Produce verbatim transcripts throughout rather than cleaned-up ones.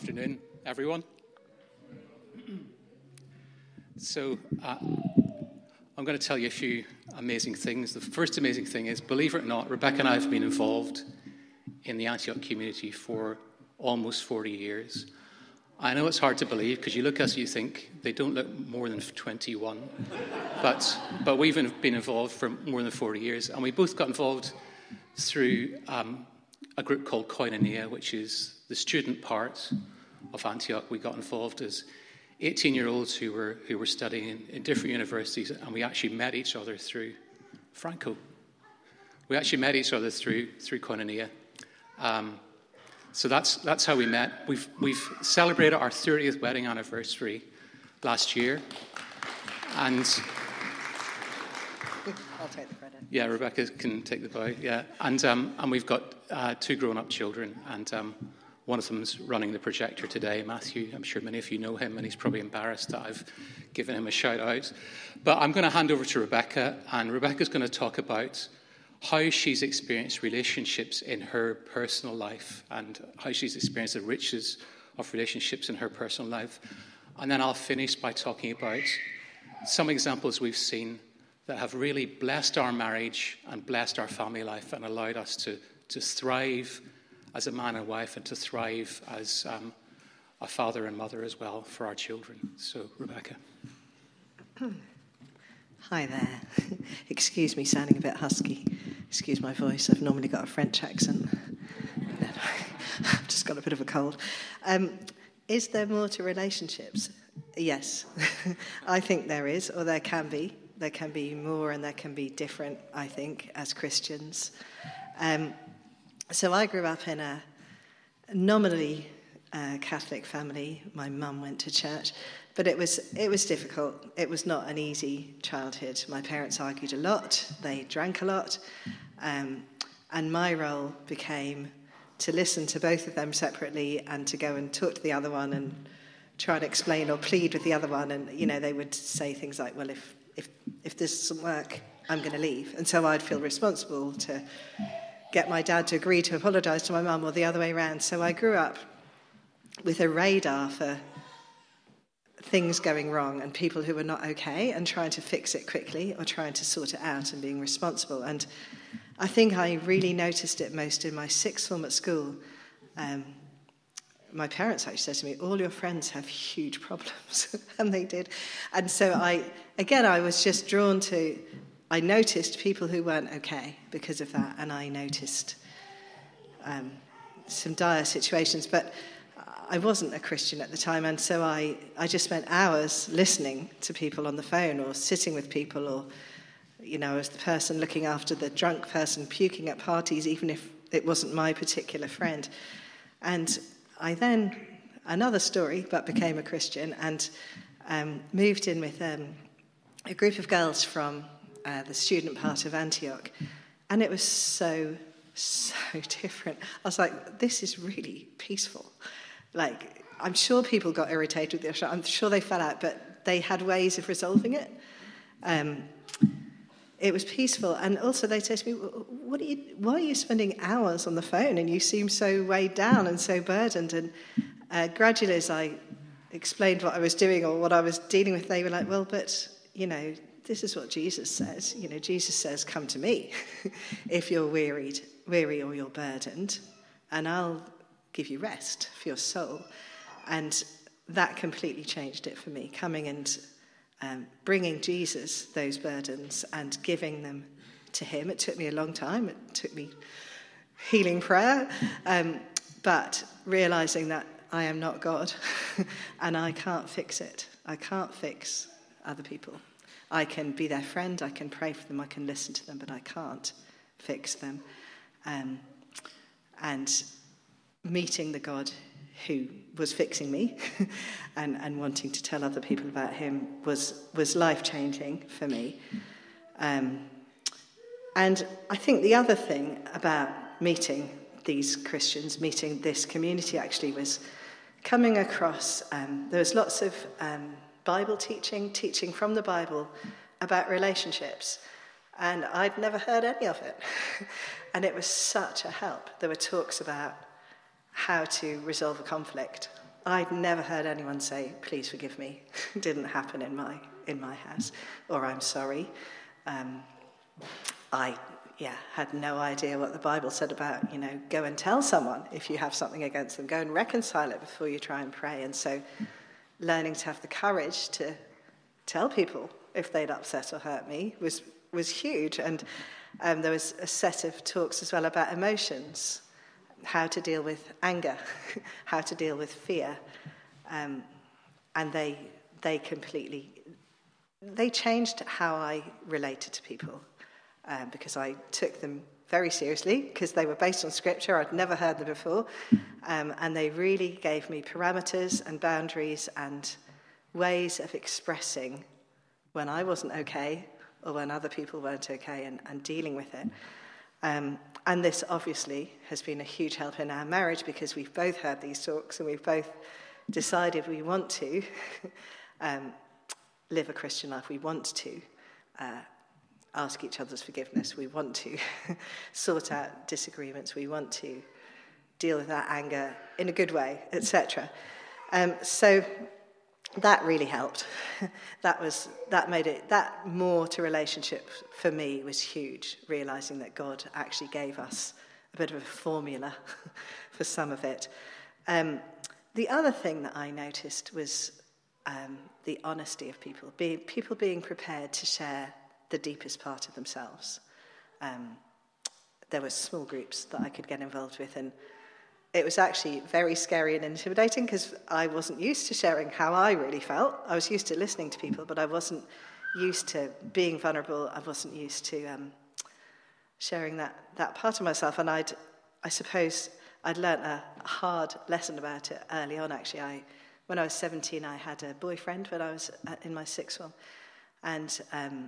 afternoon, everyone. So uh, I'm going to tell you a few amazing things. The first amazing thing is, believe it or not, Rebecca and I have been involved in the Antioch community for almost forty years. I know it's hard to believe because you look at us, you think they don't look more than twenty-one. But but we've been involved for more than forty years. And we both got involved through um, a group called Koinonia, which is the student part of Antioch. We got involved as eighteen-year-olds who were who were studying in, in different universities, and we actually met each other through Franco. We actually met each other through through Koinonia. Um, so that's that's how we met. We've we've celebrated our thirtieth wedding anniversary last year, and I'll take the credit. Yeah, Rebecca can take the bow. Yeah, and um, and we've got uh, two grown-up children, and um, one of them's running the projector today, Matthew. I'm sure many of you know him, and he's probably embarrassed that I've given him a shout-out. But I'm going to hand over to Rebecca, and Rebecca's going to talk about how she's experienced relationships in her personal life and how she's experienced the riches of relationships in her personal life. And then I'll finish by talking about some examples we've seen that have really blessed our marriage and blessed our family life and allowed us to, to thrive as a man and wife and to thrive as um, a father and mother as well for our children. So, Rebecca. Hi there. Excuse me sounding a bit husky. Excuse my voice. I've normally got a French accent. I've just got a bit of a cold. Um, is there more to relationships? Yes. I think there is, or there can be. There can be more and there can be different, I think, as Christians. Um, so I grew up in a nominally uh, Catholic family. My mum went to church, but it was it was difficult. It was not an easy childhood. My parents argued a lot. They drank a lot. Um, and my role became to listen to both of them separately and to go and talk to the other one and try to explain or plead with the other one. And, you know, they would say things like, well, if If if this doesn't work, I'm going to leave. And so I'd feel responsible to get my dad to agree to apologise to my mum or the other way around. So I grew up with a radar for things going wrong and people who were not okay and trying to fix it quickly or trying to sort it out and being responsible. And I think I really noticed it most in my sixth form at school. Um, My parents actually said to me, all your friends have huge problems. And they did. And so I, again, I was just drawn to, I noticed people who weren't okay because of that. And I noticed um, some dire situations. But I wasn't a Christian at the time. And so I, I just spent hours listening to people on the phone or sitting with people or, you know, as the person looking after the drunk person puking at parties, even if it wasn't my particular friend. And I then, another story, but became a Christian and um, moved in with um, a group of girls from uh, the student part of Antioch. And it was so, so different. I was like, this is really peaceful. Like, I'm sure people got irritated with this. I'm sure they fell out, but they had ways of resolving it. Um, it was peaceful. And also they said to me, what are you, why are you spending hours on the phone? And you seem so weighed down and so burdened. And uh, gradually as I explained what I was doing or what I was dealing with, they were like, well, but, you know, this is what Jesus says. You know, Jesus says, come to me if you're wearied, weary or you're burdened, and I'll give you rest for your soul. And that completely changed it for me, coming and Um, bringing Jesus those burdens and giving them to him. It took me a long time. It took me healing prayer. Um, but realising that I am not God and I can't fix it. I can't fix other people. I can be their friend. I can pray for them. I can listen to them, but I can't fix them. Um, and meeting the God who was fixing me and, and wanting to tell other people about him was was life-changing for me. Um, and I think the other thing about meeting these Christians, meeting this community actually, was coming across, um, there was lots of um, Bible teaching, teaching from the Bible about relationships. And I'd never heard any of it. And it was such a help. There were talks about how to resolve a conflict I'd never heard anyone say, please forgive me. It didn't happen in my in my house. Or I'm sorry. Um, I, yeah, had no idea what the Bible said about, you know, go and tell someone if you have something against them. Go and reconcile it before you try and pray. And so learning to have the courage to tell people if they'd upset or hurt me was, was huge. And um, there was a set of talks as well about emotions, how to deal with anger, how to deal with fear. Um, and they they completely, they changed how I related to people um, because I took them very seriously because they were based on scripture. I'd never heard them before. Um, and they really gave me parameters and boundaries and ways of expressing when I wasn't okay or when other people weren't okay and, and dealing with it. Um, and this obviously has been a huge help in our marriage because we've both heard these talks and we've both decided we want to um, live a Christian life. We want to uh, ask each other's forgiveness. We want to sort out disagreements. We want to deal with our anger in a good way, et cetera. Um, so that really helped. That was that made it that more to relationship for me was huge. Realizing that God actually gave us a bit of a formula for some of it. Um, the other thing that I noticed was um, the honesty of people, be, people being prepared to share the deepest part of themselves. Um, there were small groups that I could get involved with, and it was actually very scary and intimidating because I wasn't used to sharing how I really felt. I was used to listening to people, but I wasn't used to being vulnerable. I wasn't used to um, sharing that, that part of myself. And I'd, I suppose I'd learnt a hard lesson about it early on, actually. I, when I was seventeen, I had a boyfriend when I was in my sixth form. And, um,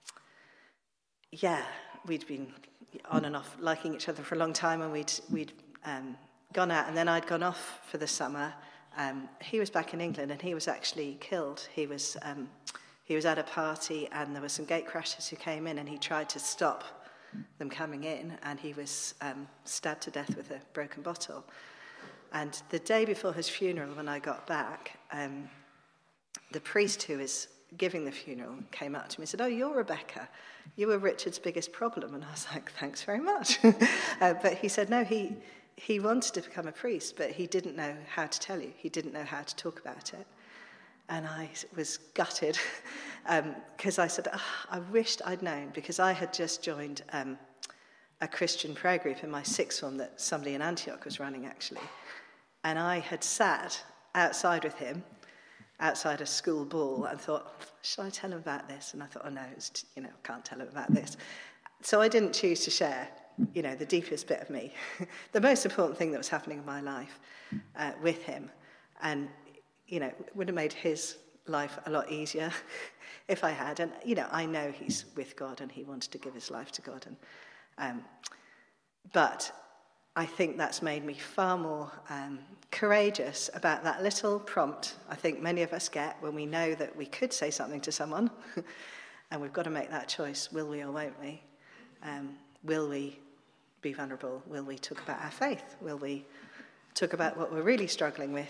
yeah, we'd been on and off liking each other for a long time, and we'd... we'd um, gone out, and then I'd gone off for the summer. Um, he was back in England, and he was actually killed. He was um, he was at a party, and there were some gate crashers who came in, and he tried to stop them coming in, and he was um, stabbed to death with a broken bottle. And the day before his funeral, when I got back, um, the priest who was giving the funeral came up to me and said, "Oh, you're Rebecca. You were Richard's biggest problem." And I was like, "Thanks very much." uh, but he said, no, he... He wanted to become a priest, but he didn't know how to tell you. He didn't know how to talk about it. And I was gutted because um, I said, oh, I wished I'd known, because I had just joined um, a Christian prayer group in my sixth form that somebody in Antioch was running, actually. And I had sat outside with him, outside a school ball, and thought, should I tell him about this? And I thought, oh, no, it's, you know, I can't tell him about this. So I didn't choose to share, you know, the deepest bit of me, the most important thing that was happening in my life uh, with him. And, you know, it would have made his life a lot easier if I had. And, you know, I know he's with God and he wanted to give his life to God. And um, But I think that's made me far more um, courageous about that little prompt I think many of us get when we know that we could say something to someone and we've got to make that choice, will we or won't we? Um, will we be vulnerable? Will we talk about our faith? Will we talk about what we're really struggling with?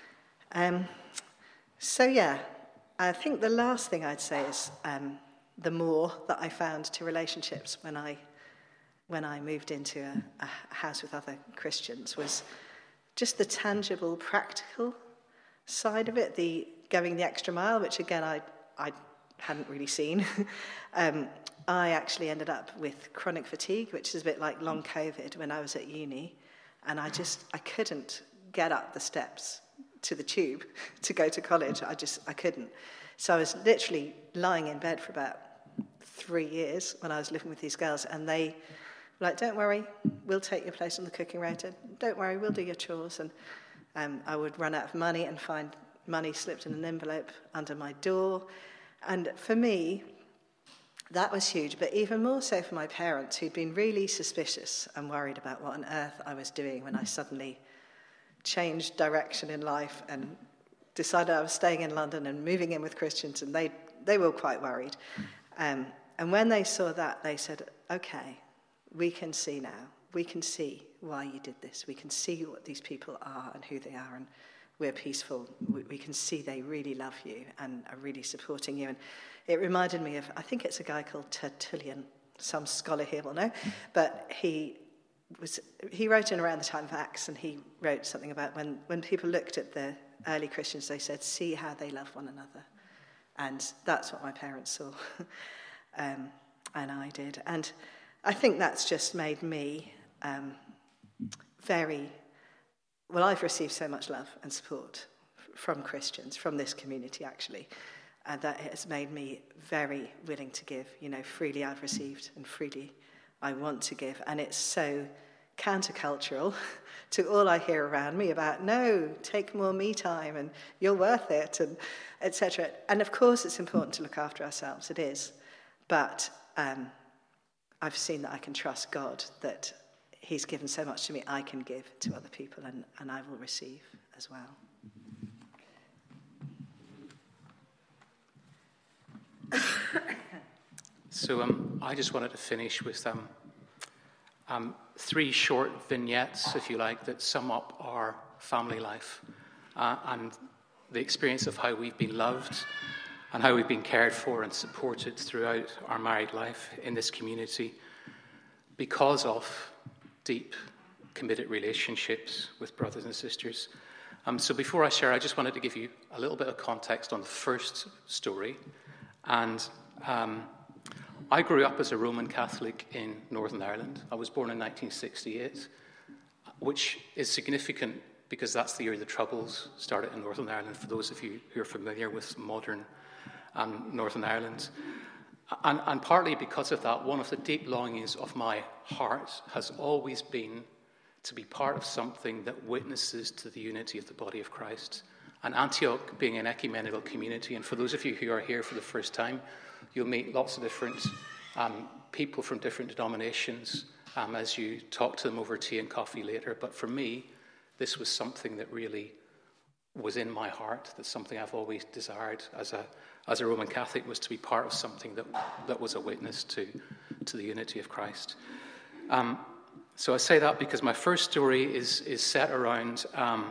Um, so, yeah, I think the last thing I'd say is um, the more that I found to relationships when I when I moved into a, a house with other Christians was just the tangible, practical side of it, the going the extra mile, which, again, I, I hadn't really seen. um, I actually ended up with chronic fatigue, which is a bit like long COVID when I was at uni. And I just, I couldn't get up the steps to the tube to go to college. I just, I couldn't. So I was literally lying in bed for about three years when I was living with these girls. And they were like, don't worry, we'll take your place on the cooking rota. Don't worry, we'll do your chores. And um, I would run out of money and find money slipped in an envelope under my door. And for me, that was huge, but even more so for my parents, who'd been really suspicious and worried about what on earth I was doing when I suddenly changed direction in life and decided I was staying in London and moving in with Christians, and they they were quite worried. Um, and when they saw that, they said, okay, we can see now. We can see why you did this. We can see what these people are and who they are, and we're peaceful. We, we can see they really love you and are really supporting you. And it reminded me of, I think it's a guy called Tertullian, some scholar here will know, but he was he wrote in around the time of Acts, and he wrote something about when, when people looked at the early Christians, they said, see how they love one another. And that's what my parents saw, um, and I did. And I think that's just made me um, very, well, I've received so much love and support from Christians, from this community actually, and that has made me very willing to give. You know, freely I've received and freely I want to give. And it's so countercultural to all I hear around me about, no, take more me time and you're worth it, and et cetera. And of course it's important to look after ourselves, it is. But um, I've seen that I can trust God, that he's given so much to me, I can give to other people, and, and I will receive as well. So um, I just wanted to finish with um, um, three short vignettes, if you like, that sum up our family life uh, and the experience of how we've been loved and how we've been cared for and supported throughout our married life in this community because of deep, committed relationships with brothers and sisters. Um, so before I share, I just wanted to give you a little bit of context on the first story. And um, I grew up as a Roman Catholic in Northern Ireland. I was born in nineteen sixty-eight, which is significant because that's the year the Troubles started in Northern Ireland, for those of you who are familiar with modern um, Northern Ireland. And, and partly because of that, one of the deep longings of my heart has always been to be part of something that witnesses to the unity of the body of Christ. And Antioch being an ecumenical community, and for those of you who are here for the first time, you'll meet lots of different um, people from different denominations um, as you talk to them over tea and coffee later. But for me, this was something that really was in my heart. That's something I've always desired as a as a Roman Catholic, was to be part of something that that was a witness to to the unity of Christ. Um, so I say that because my first story is is set around um,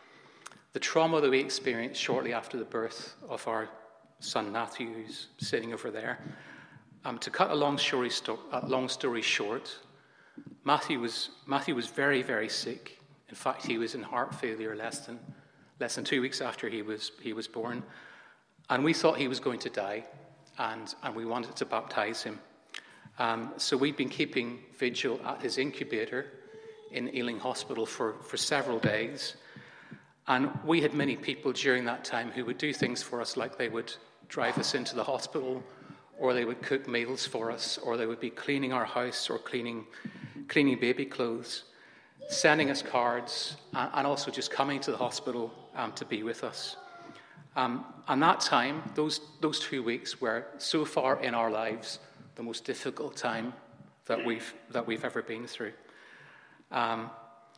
the trauma that we experienced shortly after the birth of our son Matthew, who's sitting over there. Um, to cut a long story, sto- a long story short, Matthew was Matthew was very, very sick. In fact, he was in heart failure less than less than two weeks after he was he was born, and we thought he was going to die, and and we wanted to baptize him. Um, so we'd been keeping vigil at his incubator in Ealing Hospital for for several days. And we had many people during that time who would do things for us, like they would drive us into the hospital, or they would cook meals for us, or they would be cleaning our house or cleaning cleaning baby clothes, sending us cards, and also just coming to the hospital um, to be with us. Um, and that time, those those two weeks were so far in our lives the most difficult time that we've that we've ever been through. Um,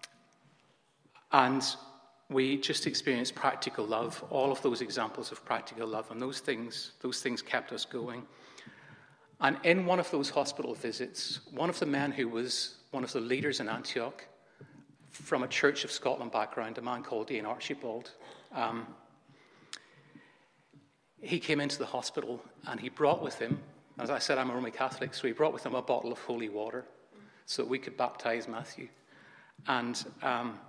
and we just experienced practical love, all of those examples of practical love, and those things, those things kept us going. And in one of those hospital visits, one of the men who was one of the leaders in Antioch, from a Church of Scotland background, a man called Ian Archibald, um, he came into the hospital and he brought with him, as I said, I'm a Roman Catholic, so he brought with him a bottle of holy water so that we could baptize Matthew. And um,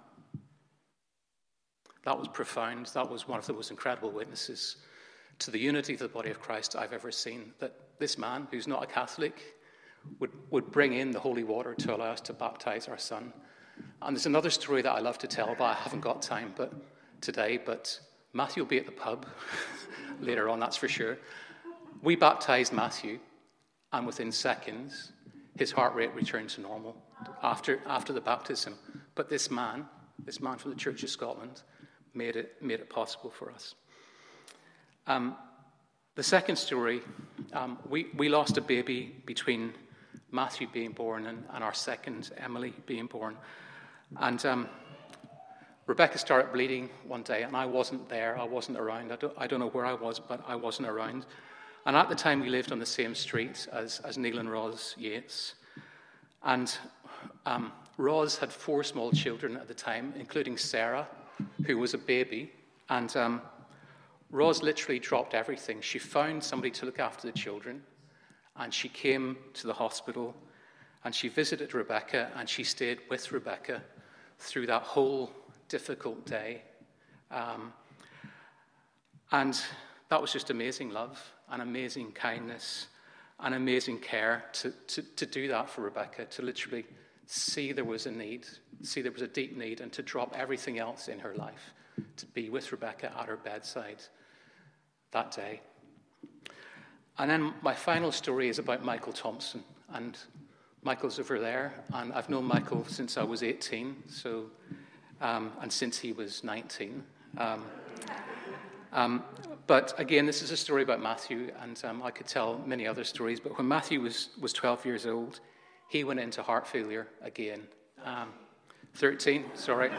that was profound. That was one of the most incredible witnesses to the unity of the body of Christ I've ever seen, that this man, who's not a Catholic, would, would bring in the holy water to allow us to baptize our son. And there's another story that I love to tell, but I haven't got time but today, but Matthew will be at the pub later on, that's for sure. We baptized Matthew, and within seconds, his heart rate returned to normal after, after the baptism. But this man, this man from the Church of Scotland, made it made it possible for us. Um, the second story, um, we, we lost a baby between Matthew being born and, and our second, Emily, being born. And um, Rebecca started bleeding one day, and I wasn't there. I wasn't around. I don't, I don't know where I was, but I wasn't around. And at the time, we lived on the same street as, as Neil and Roz Yates. And um, Roz had four small children at the time, including Sarah, who was a baby, and um, Roz literally dropped everything. She found somebody to look after the children, and she came to the hospital, and she visited Rebecca, and she stayed with Rebecca through that whole difficult day. Um, and that was just amazing love and amazing kindness and amazing care to, to, to do that for Rebecca, to literally see there was a need, see there was a deep need, and to drop everything else in her life to be with Rebecca at her bedside that day. And then my final story is about Michael Thompson. And Michael's over there, and I've known Michael since I was eighteen, so um, and since he was nineteen. Um, um, but again, this is a story about Matthew, and um, I could tell many other stories. But when Matthew was, was twelve years old, he went into heart failure again. Um, thirteen, sorry.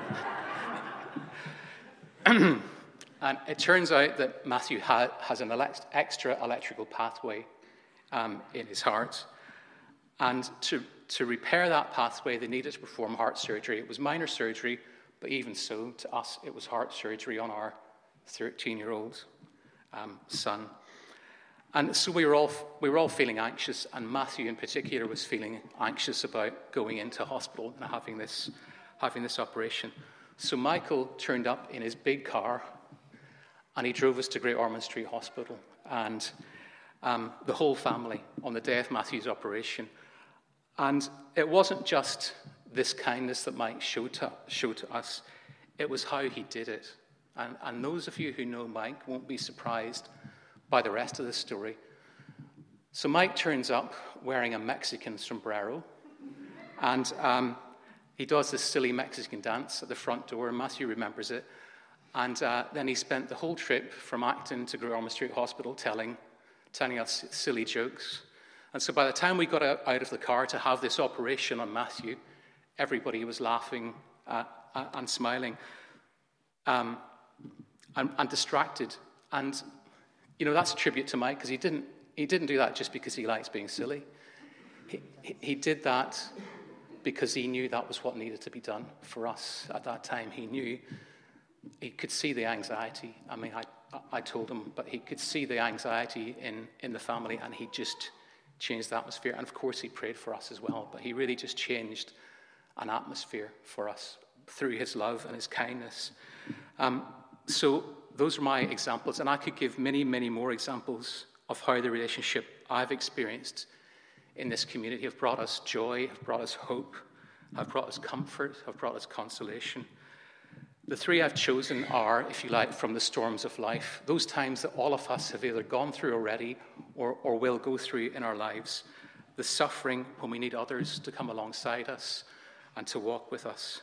And it turns out that Matthew ha- has an elect- extra electrical pathway um, in his heart. And to, to repair that pathway, they needed to perform heart surgery. It was minor surgery, but even so, to us, it was heart surgery on our thirteen-year-old um, son. And so we were all we were all feeling anxious, and Matthew in particular was feeling anxious about going into hospital and having this having this operation. So Michael turned up in his big car, and he drove us to Great Ormond Street Hospital, and um, the whole family on the day of Matthew's operation. And it wasn't just this kindness that Mike showed to, showed to us, it was how he did it. And, and those of you who know Mike won't be surprised by the rest of the story. So Mike turns up wearing a Mexican sombrero, and um, he does this silly Mexican dance at the front door, and Matthew remembers it. And uh, then he spent the whole trip from Acton to Great Ormond Street Hospital telling, telling us silly jokes. And so by the time we got out, out of the car to have this operation on Matthew, everybody was laughing uh, and smiling um, and, and distracted. And, you know, that's a tribute to Mike, because he didn't, he didn't do that just because he likes being silly. He, he, he did that because he knew that was what needed to be done for us at that time. He knew, he could see the anxiety. I mean, I, I told him, but he could see the anxiety in, in the family, and he just changed the atmosphere. And of course, he prayed for us as well, but he really just changed an atmosphere for us through his love and his kindness. Um, so those are my examples, and I could give many, many more examples of how the relationship I've experienced in this community have brought us joy, have brought us hope, have brought us comfort, have brought us consolation. The three I've chosen are, if you like, from the storms of life, those times that all of us have either gone through already or, or will go through in our lives, the suffering when we need others to come alongside us and to walk with us.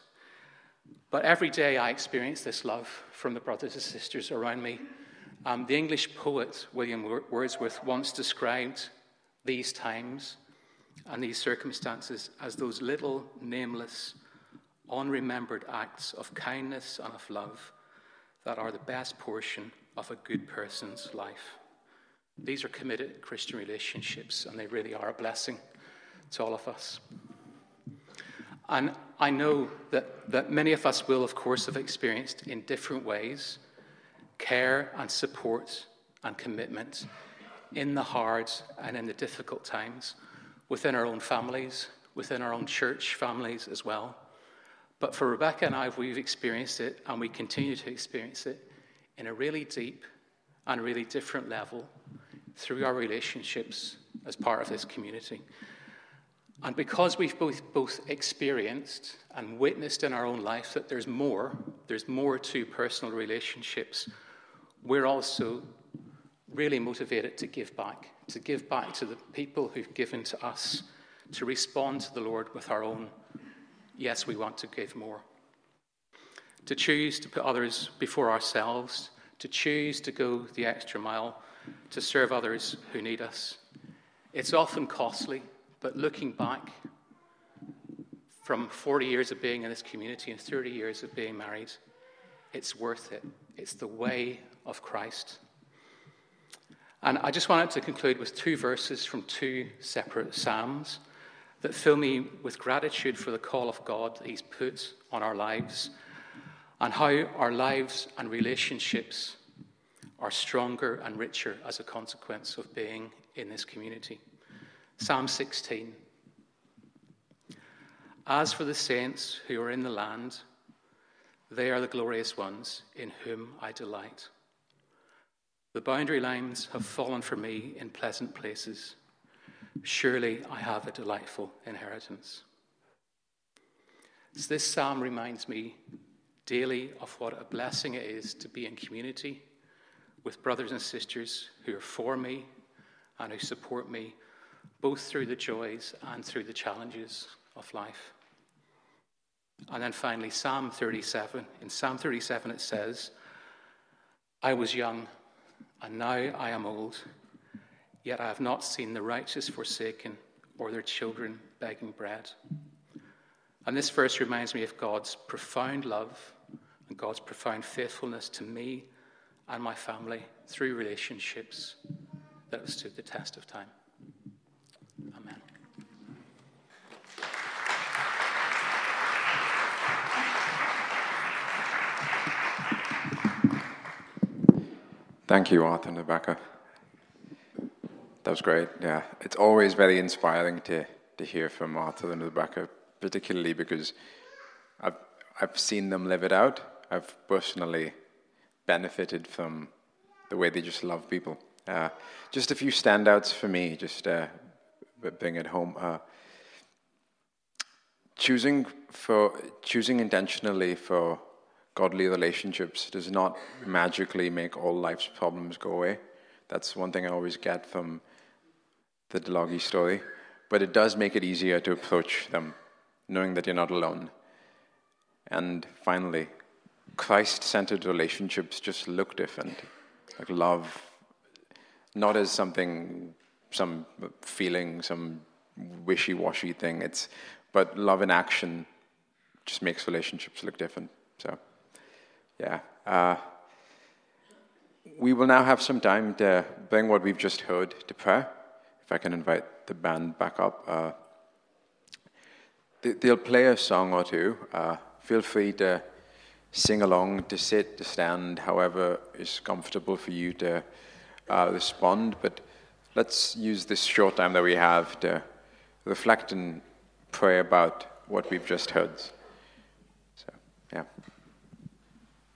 But every day I experience this love from the brothers and sisters around me. Um, the English poet William Wordsworth once described these times and these circumstances as those little, nameless, unremembered acts of kindness and of love that are the best portion of a good person's life. These are committed Christian relationships, and they really are a blessing to all of us. And I know that, that many of us will, of course, have experienced in different ways care and support and commitment in the hard and in the difficult times within our own families, within our own church families as well. But for Rebecca and I, we've experienced it, and we continue to experience it in a really deep and really different level through our relationships as part of this community. And because we've both, both experienced and witnessed in our own life that there's more, there's more to personal relationships, we're also really motivated to give back, to give back to the people who've given to us, to respond to the Lord with our own, yes, we want to give more. To choose to put others before ourselves, to choose to go the extra mile, to serve others who need us. It's often costly, but looking back from forty years of being in this community and thirty years of being married, it's worth it. It's the way of Christ. And I just wanted to conclude with two verses from two separate Psalms that fill me with gratitude for the call of God that he's put on our lives. and how our lives and relationships are stronger and richer as a consequence of being in this community. Psalm sixteen. As for the saints who are in the land, they are the glorious ones in whom I delight. The boundary lines have fallen for me in pleasant places. Surely I have a delightful inheritance. So this psalm reminds me daily of what a blessing it is to be in community with brothers and sisters who are for me and who support me, both through the joys and through the challenges of life. And then finally, Psalm thirty-seven. In Psalm thirty-seven it says, I was young, and now I am old, yet I have not seen the righteous forsaken or their children begging bread. And this verse reminds me of God's profound love and God's profound faithfulness to me and my family through relationships that have stood the test of time. Amen. Thank you, Arthur and Rebecca. That was great. Yeah, it's always very inspiring to to hear from Arthur and Rebecca, particularly because I've I've seen them live it out. I've personally benefited from the way they just love people. Uh, just a few standouts for me, just uh, being at home. Uh, choosing for choosing intentionally for godly relationships does not magically make all life's problems go away. That's one thing I always get from the Delogi story. But it does make it easier to approach them, knowing that you're not alone. And finally, Christ-centered relationships just look different. Like love, not as something, some feeling, some wishy-washy thing. It's, but love in action just makes relationships look different. So, yeah. Uh, we will now have some time to bring what we've just heard to prayer. If I can invite the band back up. Uh, they, they'll play a song or two. Uh, feel free to sing along, to sit, to stand, however is comfortable for you to uh, respond. But let's use this short time that we have to reflect and pray about what we've just heard. So, yeah.